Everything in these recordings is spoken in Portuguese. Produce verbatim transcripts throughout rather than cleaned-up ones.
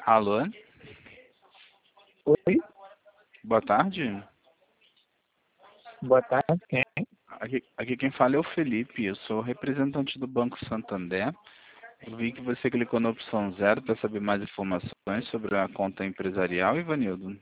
Alô, Oi, boa tarde. boa tarde, quem é? Aqui, aqui quem fala é o Felipe, eu sou representante do Banco Santander. Eu vi que você clicou na opção zero para saber mais informações sobre a conta empresarial, Ivanildo.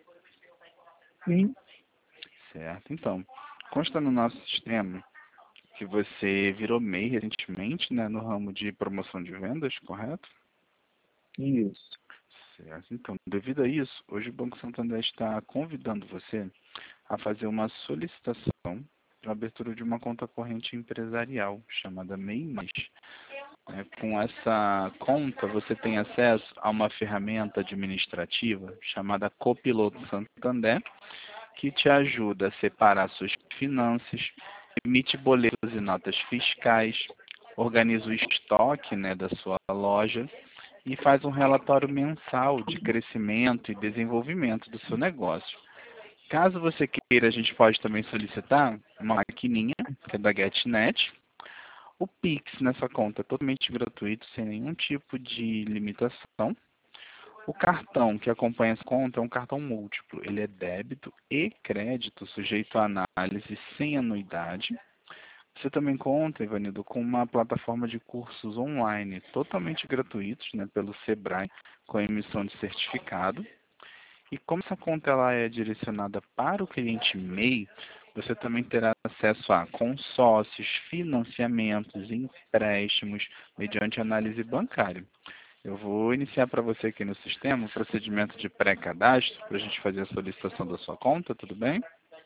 Sim, Certo, então, consta no nosso sistema que você virou M E I recentemente, né, no ramo de promoção de vendas, correto? isso. Certo, então, devido a isso, hoje o Banco Santander está convidando você a fazer uma solicitação para a abertura de uma conta corrente empresarial, chamada M E I Mais. É, com essa conta, você tem acesso a uma ferramenta administrativa chamada Copiloto Santander, que te ajuda a separar suas finanças, emite boletos e notas fiscais, organiza o estoque, né, da sua loja e faz um relatório mensal de crescimento e desenvolvimento do seu negócio. Caso você queira, a gente pode também solicitar uma maquininha, que é da GetNet. O Pix nessa conta é totalmente gratuito, sem nenhum tipo de limitação. O cartão que acompanha essa conta é um cartão múltiplo. Ele é débito e crédito, sujeito a análise sem anuidade. Você também conta, Ivanildo, com uma plataforma de cursos online totalmente gratuitos, né, pelo Sebrae, com emissão de certificado. E como essa conta ela é direcionada para o cliente M E I, você também terá acesso a consórcios, financiamentos, empréstimos, mediante análise bancária. Eu vou iniciar para você aqui no sistema o procedimento de pré-cadastro para a gente fazer a solicitação da sua conta, tudo bem?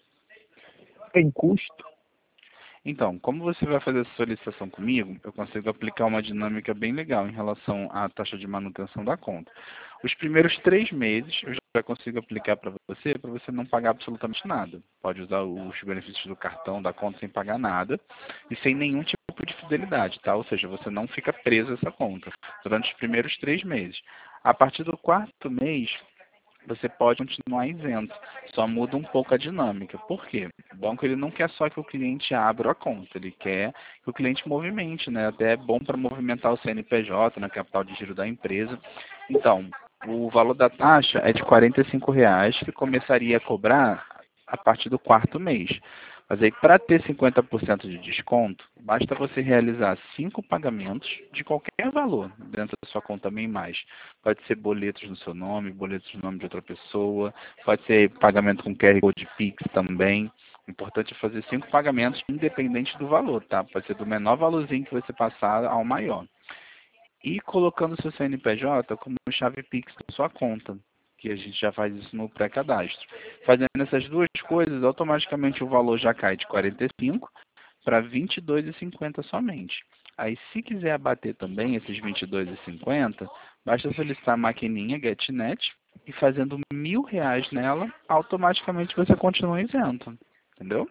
Tem custo? Então, como você vai fazer essa solicitação comigo, eu consigo aplicar uma dinâmica bem legal em relação à taxa de manutenção da conta. Os primeiros três meses eu já consigo aplicar para você, para você não pagar absolutamente nada. Pode usar os benefícios do cartão, da conta sem pagar nada e sem nenhum tipo de fidelidade, tá? Ou seja, você não fica preso a essa conta durante os primeiros três meses. A partir do quarto mês, você pode continuar isento, só muda um pouco a dinâmica. Por quê? O banco ele não quer só que o cliente abra a conta, ele quer que o cliente movimente, né? Até é bom para movimentar o C N P J, na capital de giro da empresa. Então, o valor da taxa é de quarenta e cinco reais, que começaria a cobrar a partir do quarto mês. Mas aí, para ter cinquenta por cento de desconto, basta você realizar cinco pagamentos de qualquer valor dentro da sua conta M E I Mais. Pode ser boletos no seu nome, boletos no nome de outra pessoa, pode ser pagamento com Q R Code Pix também. O importante é fazer cinco pagamentos independente do valor, tá? Pode ser do menor valorzinho que você passar ao maior. E colocando seu C N P J como chave Pix da sua conta, que a gente já faz isso no pré-cadastro. Fazendo essas duas coisas, automaticamente o valor já cai de quarenta e cinco para vinte e dois e cinquenta somente. Aí, se quiser abater também esses vinte e dois e cinquenta, basta solicitar a maquininha GetNet e fazendo mil reais nela, automaticamente você continua isento. Entendeu?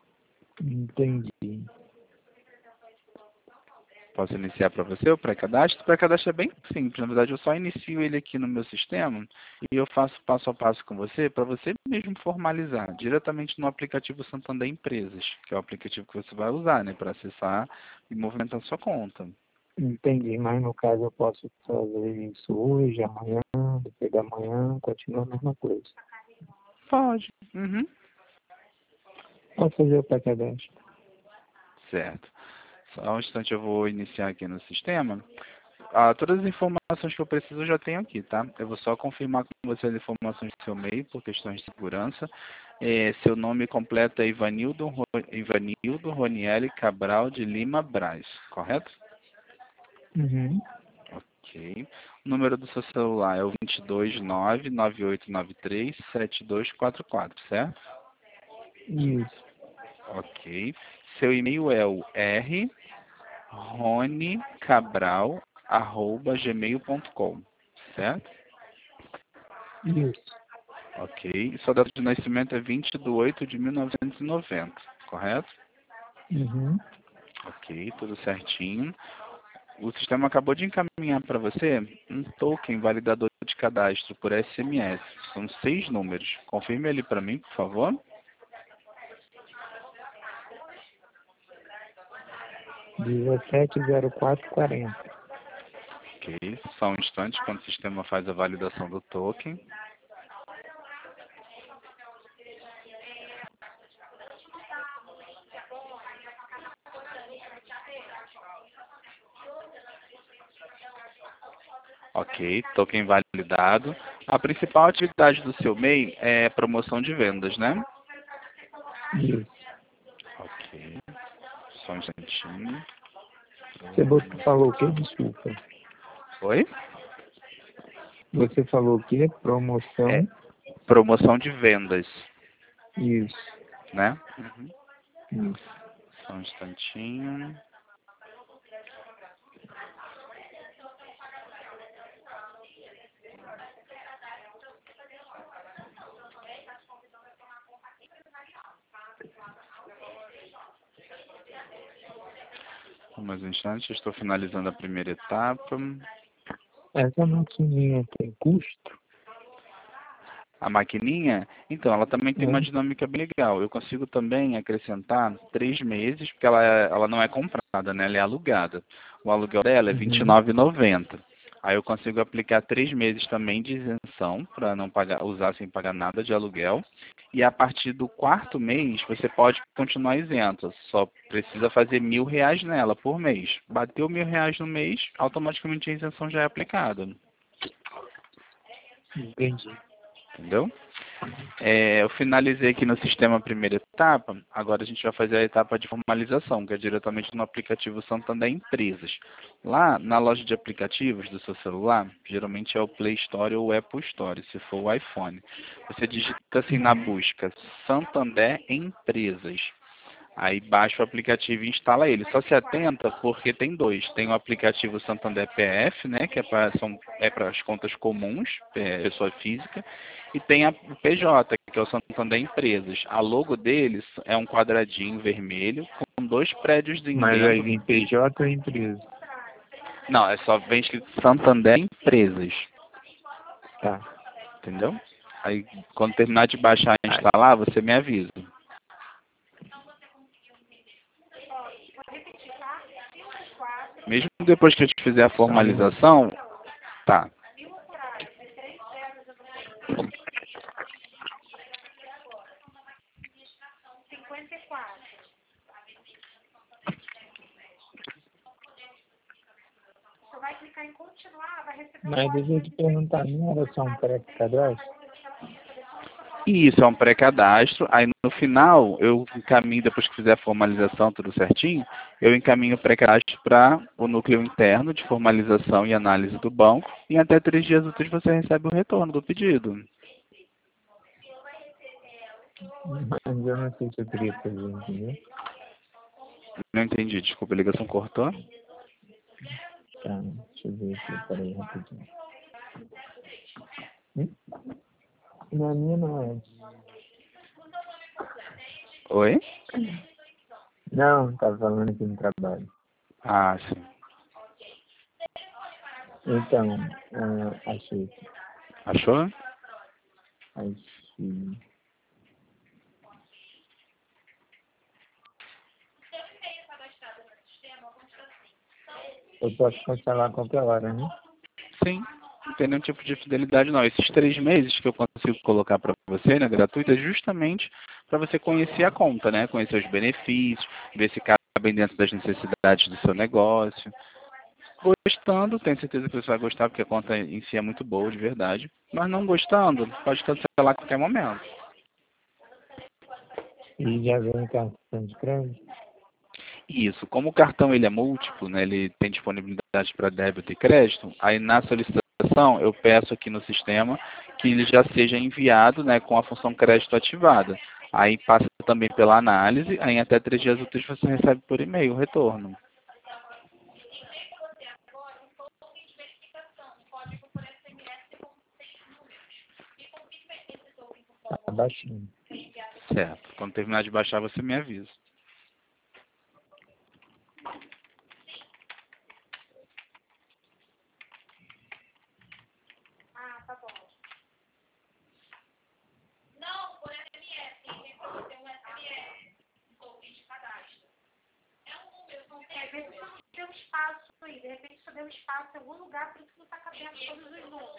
Entendi. Posso iniciar para você o pré-cadastro? O pré-cadastro é bem simples. Na verdade, eu só inicio ele aqui no meu sistema e eu faço passo a passo com você para você mesmo formalizar diretamente no aplicativo Santander Empresas, que é o aplicativo que você vai usar, né, para acessar e movimentar sua conta. Entendi, mas no caso eu posso fazer isso hoje, amanhã, depois da manhã, continua a mesma coisa. Pode. Uhum. Posso fazer o pré-cadastro? Certo. Só um instante, eu vou iniciar aqui no sistema. Ah, todas as informações que eu preciso eu já tenho aqui, tá? Eu vou só confirmar com você as informações do seu M E I, por questões de segurança. É, seu nome completo é Ivanildo, Ro- Ivanildo Ronieli Cabral de Lima Braz, correto? Uhum. Ok. O número do seu celular é o dois dois nove, nove oito nove três, sete dois quatro quatro, certo? Isso, Ok. Seu e-mail é o r ronecabral arroba gmail ponto com, certo? isso. Ok. E sua data de nascimento é vinte de oito de mil novecentos e noventa, correto? Uhum. Ok, tudo certinho. O sistema acabou de encaminhar para você um token validador de cadastro por S M S. São seis números. Confirme ele para mim, por favor. dezessete zero quatro quarenta. Ok, só um instante quando o sistema faz a validação do token. Ok, token validado. A principal atividade do seu M E I é promoção de vendas, né? Isso. Ok, só um instantinho. Você botou- falou o quê? Desculpa. Oi? Você falou o quê? É Promoção? promoção de vendas, Isso. né? Uhum. Isso. Só um instantinho. Mais um instante, estou finalizando a primeira etapa. Essa maquininha tem custo? A maquininha, então, ela também tem uma Né? dinâmica bem legal. Eu consigo também acrescentar três meses, porque ela, é- ela não é comprada, né? Ela é alugada. O aluguel dela é R$ vinte e Uhum. nove reais e noventa centavos. Aí eu consigo aplicar três meses também de isenção, para não pagar, usar sem pagar nada de aluguel. E a partir do quarto mês, você pode continuar isento. Só precisa fazer mil reais nela por mês. Bateu mil reais no mês, automaticamente a isenção já é aplicada. Entendi. Entendeu? É, eu finalizei aqui no sistema a primeira etapa, agora a gente vai fazer a etapa de formalização, que é diretamente no aplicativo Santander Empresas. Lá, na loja de aplicativos do seu celular, geralmente é o Play Store ou o Apple Store, se for o iPhone. Você digita assim na Uhum. busca, Santander Empresas. Aí baixa o aplicativo e instala ele. Só se atenta porque tem dois. Tem o aplicativo Santander P F, né, que é para são é para as contas comuns, é, pessoa física, e tem a o P J, que é o Santander Empresas. A logo deles é um quadradinho vermelho com dois prédios Mas vai dentro. vir P J ou empresa? Não, é só vem escrito Santander Empresas, Tá. entendeu? Aí quando terminar de baixar e Aí. instalar, você me avisa. Mesmo depois que eu te fizer a Só um minuto. formalização, tá. Mas deixa eu te perguntar, não era só um pré-cadastro? E isso é um pré-cadastro. Aí no final, eu encaminho, depois que fizer a formalização, tudo certinho, eu encaminho o pré-cadastro para o núcleo interno de formalização e análise do banco. E em até três dias úteis você recebe o retorno do pedido. Mas eu não sei se eu queria fazer, entendeu? Não entendi, desculpa, a ligação cortou. Tá, deixa eu ver aqui, peraí, rapidinho. Hum? Na minha não é. Oi? Não, tava falando aqui no trabalho. Ah, sim. Então, ah, achei aqui. Achou? Achei. Eu posso cancelar a qualquer hora, né? Sim. Não tem nenhum tipo de fidelidade, não. Esses três meses que eu consigo colocar para você, né, gratuito, é justamente para você conhecer a conta, né? Conhecer os benefícios, ver se cabem dentro das necessidades do seu negócio. Gostando, tenho certeza que você vai gostar, porque a conta em si é muito boa, de verdade. Mas não gostando, pode cancelar a qualquer momento. E já vem cartão de crédito? Isso, como o cartão ele é múltiplo, né, ele tem disponibilidade para débito e crédito, aí na solicitação eu peço aqui no sistema que ele já seja enviado, né, com a função crédito ativada. Aí passa também pela análise, aí em até três dias úteis você recebe por e-mail o retorno. Tá baixinho. Certo. Quando terminar de baixar, você me avisa. fazer o espaço em algum lugar, por isso não está cabendo todos os números.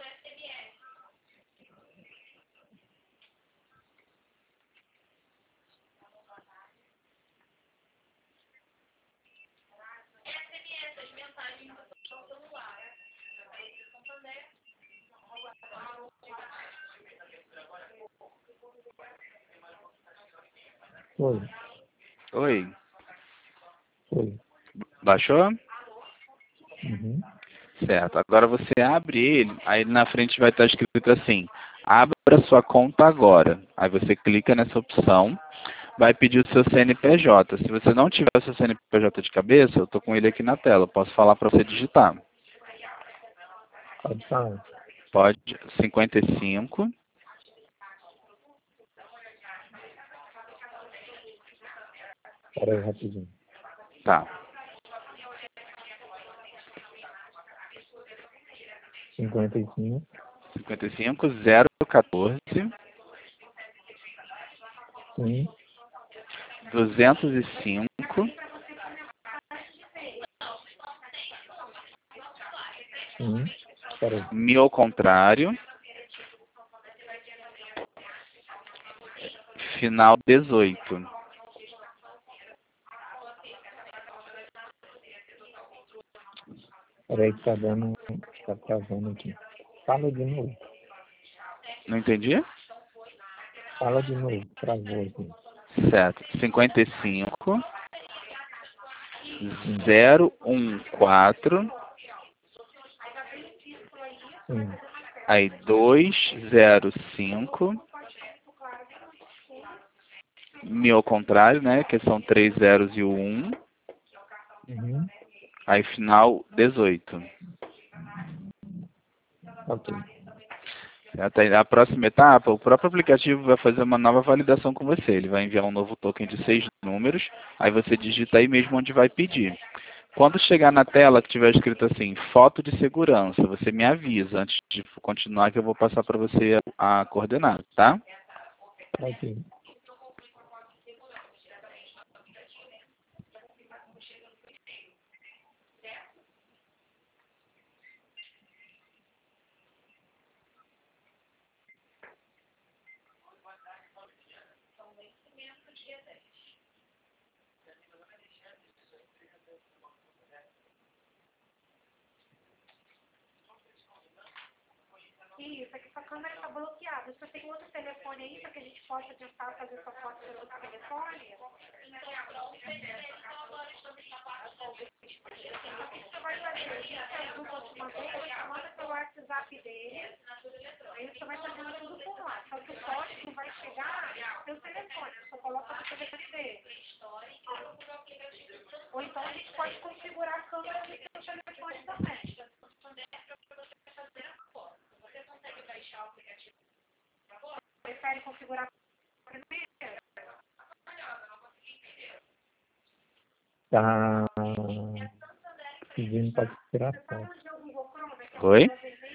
Oi, Oi. oi. Baixou? Uhum. Certo. Agora você abre ele, aí na frente vai estar escrito assim, abra sua conta agora. Aí você clica nessa opção, vai pedir o seu C N P J. Se você não tiver o seu C N P J de cabeça, eu estou com ele aqui na tela, eu posso falar para você digitar. Pode falar. Pode, cinquenta e cinco, Espera aí, rapidinho. tá, cinquenta e cinco, cinquenta e cinco, zero quatorze, sim, duzentos e cinco, sim. Espera aí. mil ao contrário, final dezoito. Espera aí que tá dando, tá travando aqui. Fala de novo. Não entendi? Fala de novo, travou aqui. Certo. cinquenta e cinco, zero um quatro, Sim, aí dois zero cinco, mil ao contrário, né? Que são três zeros e o um. uhum. Aí final dezoito. Ok. Até a próxima etapa, o próprio aplicativo vai fazer uma nova validação com você. Ele vai enviar um novo token de seis números, aí você digita aí mesmo onde vai pedir. Quando chegar na tela que tiver escrito assim, foto de segurança, você me avisa antes de continuar que eu vou passar para você a coordenada, tá? Ok. Isso, aqui sua câmera está bloqueada. Você tem outro telefone aí para que a gente possa tentar fazer sua foto pelo outro telefone? Você vai fazer isso, as duas últimas vezes, você manda pelo WhatsApp dele, aí você vai fazendo tudo por lá. Só que o código vai chegar no seu telefone, você só coloca no telefone dele. Ou então a gente pode configurar a câmera no seu telefone também. Prefere configurar primeiro? Tá pedindo para tirar foto. Oi?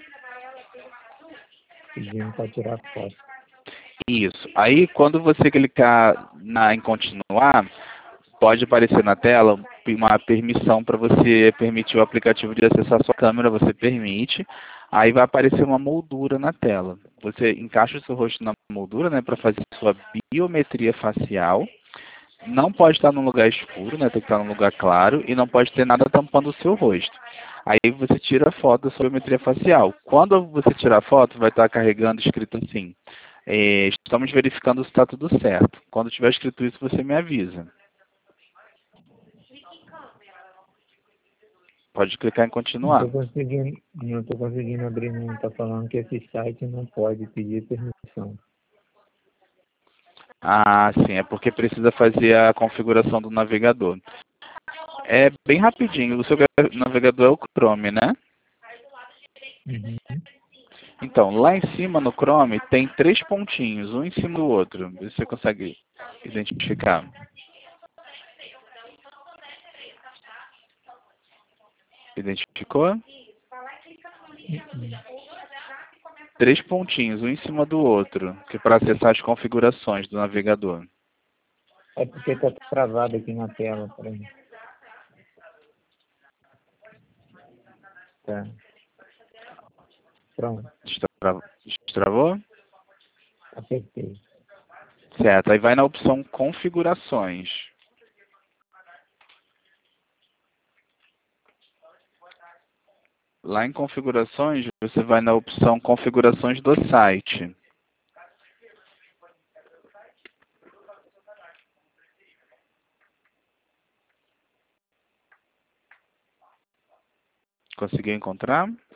Pedindo para tirar foto. Isso. Aí, quando você clicar na, em continuar, pode aparecer na tela uma permissão para você permitir o aplicativo de acessar a sua câmera, você permite, aí vai aparecer uma moldura na tela. Você encaixa o seu rosto na moldura, né, para fazer sua biometria facial. Não pode estar num lugar escuro, né, tem que estar num lugar claro, e não pode ter nada tampando o seu rosto. Aí você tira a foto da sua biometria facial. Quando você tirar a foto, vai estar carregando escrito assim, é, estamos verificando se está tudo certo. Quando tiver escrito isso, você me avisa. Pode clicar em Não continuar. estou conseguindo, não tô conseguindo abrir, não. Tá falando que esse site não pode pedir permissão. Ah, sim, é porque precisa fazer a configuração do navegador. É bem rapidinho. O seu navegador é o Chrome, né? Uhum. Então, lá em cima no Chrome tem três pontinhos, um em cima do outro. Vê se você consegue identificar. Identificou? Três pontinhos, um em cima do outro, que é para acessar as configurações do navegador. É porque tá travado aqui na tela. Peraí. Tá. Pronto, Destra- Destravou? apertei. Certo, aí vai na opção configurações. Lá em configurações, você vai na opção configurações do site. Conseguiu encontrar?